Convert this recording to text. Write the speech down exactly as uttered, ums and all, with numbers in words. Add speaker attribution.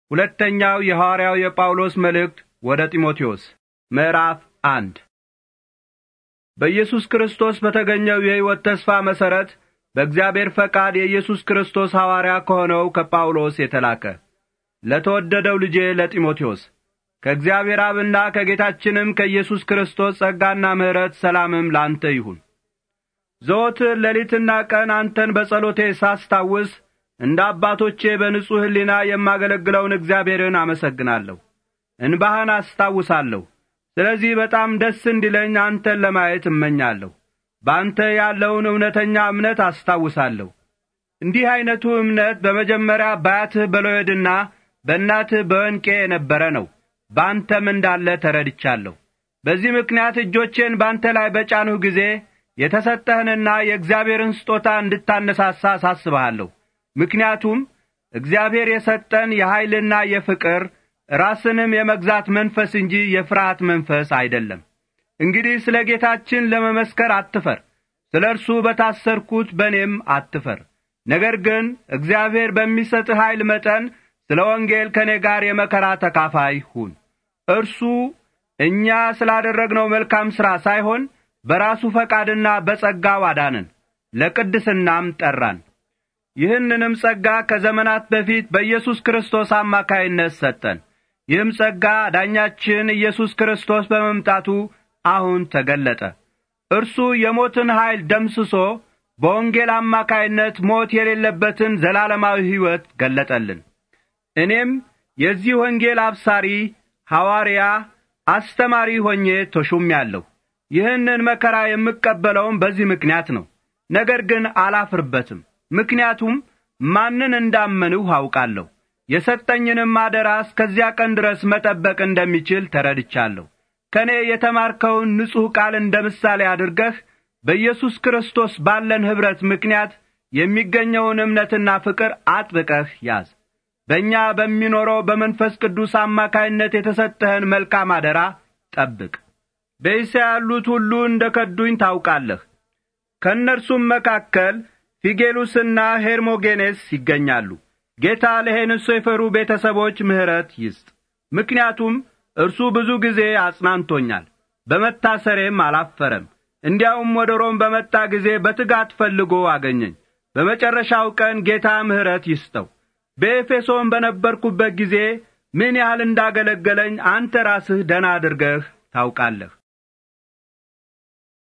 Speaker 1: ሁለተኛው የሐዋርያው የጳውሎስ መልእክት ወደ ጢሞቴዎስ ምዕራፍ አንድ በኢየሱስ ክርስቶስ በተገኘው የሕይወት ተስፋ መሠረት በእግዚአብሔር ፈቃድ የኢየሱስ ክርስቶስ ሐዋርያ ከሆነው ከጳውሎስ የተላከ ለተወደደው ልጄ ለጢሞቴዎስ ከእግዚአብሔር አብና ከጌታችንም ከኢየሱስ ክርስቶስ ጸጋና ምሕረት ሰላምም ላንተ ይሁን። ዘወትር ሌሊትና ቀን አንተን በጸሎቴ ሳስታውስ እንደ አባቶቼ በንጹሕ ሕሊና የማገለግለውን እግዚአብሔርን አመሰግናለሁ። እንባህን አስታውሳለሁ። ስለዚህ በጣም ደስ እንዲለኝ አንተን ለማየት እመኛለሁ። በአንተ ያለውን እውነተኛ እምነት አስታውሳለሁ። እንዲህ ዐይነቱ እምነት በመጀመሪያ በአያትህ በሎይድና በእናትህ በወንቄ የነበረ ነው። በአንተም እንዳለ ተረድቻለሁ። በዚህ ምክንያት እጆቼን በአንተ ላይ በጫንሁ ጊዜ የተሰጠህንና የእግዚአብሔርን ስጦታ እንድታነሳሳ አሳስብሃለሁ። ምክንያቱም እግዚአብሔር የሰጠን የኃይልና የፍቅር ራስንም የመግዛት መንፈስ እንጂ የፍርሃት መንፈስ አይደለም። እንግዲህ ስለ ጌታችን ለመመስከር አትፈር። ስለ እርሱ በታሰርኩት በእኔም አትፈር። ነገር ግን እግዚአብሔር በሚሰጥህ ኃይል መጠን ስለ ወንጌል ከእኔ ጋር የመከራ ተካፋይ ሁን። እርሱ እኛ ስላደረግነው መልካም ሥራ ሳይሆን በራሱ ፈቃድና በጸጋው አዳነን፣ ለቅድስናም ጠራን። ይህንንም ጸጋ ከዘመናት በፊት በኢየሱስ ክርስቶስ አማካይነት ሰጠን። ይህም ጸጋ ዳኛችን ኢየሱስ ክርስቶስ በመምጣቱ አሁን ተገለጠ። እርሱ የሞትን ኃይል ደምስሶ በወንጌል አማካይነት ሞት የሌለበትን ዘላለማዊ ሕይወት ገለጠልን። እኔም የዚህ ወንጌል አብሳሪ፣ ሐዋርያ፣ አስተማሪ ሆኜ ተሾሜአለሁ። ይህንን መከራ የምቀበለውም በዚህ ምክንያት ነው። ነገር ግን አላፍርበትም። ምክንያቱም ማንን እንዳመንሁ አውቃለሁ። የሰጠኝንም አደራ እስከዚያ ቀን ድረስ መጠበቅ እንደሚችል ተረድቻለሁ። ከእኔ የተማርከውን ንጹሕ ቃል እንደ ምሳሌ አድርገህ በኢየሱስ ክርስቶስ ባለን ኅብረት ምክንያት የሚገኘውን እምነትና ፍቅር አጥብቀህ ያዝ። በእኛ በሚኖረው በመንፈስ ቅዱስ አማካይነት የተሰጠህን መልካም አደራ ጠብቅ። በእስያ ያሉት ሁሉ እንደ ከዱኝ ታውቃለህ። ከእነርሱም መካከል ፊጌሉስና ሄርሞጌኔስ ይገኛሉ። ጌታ ለሄንሶፌሩ ቤተሰቦች ምሕረት ይስጥ። ምክንያቱም እርሱ ብዙ ጊዜ አጽናንቶኛል፣ በመታሰሬም አላፈረም። እንዲያውም ወደ ሮም በመጣ ጊዜ በትጋት ፈልጎ አገኘኝ። በመጨረሻው ቀን ጌታ ምሕረት ይስጠው። በኤፌሶን በነበርኩበት ጊዜ ምን ያህል እንዳገለገለኝ አንተ ራስህ ደህና አድርገህ ታውቃለህ።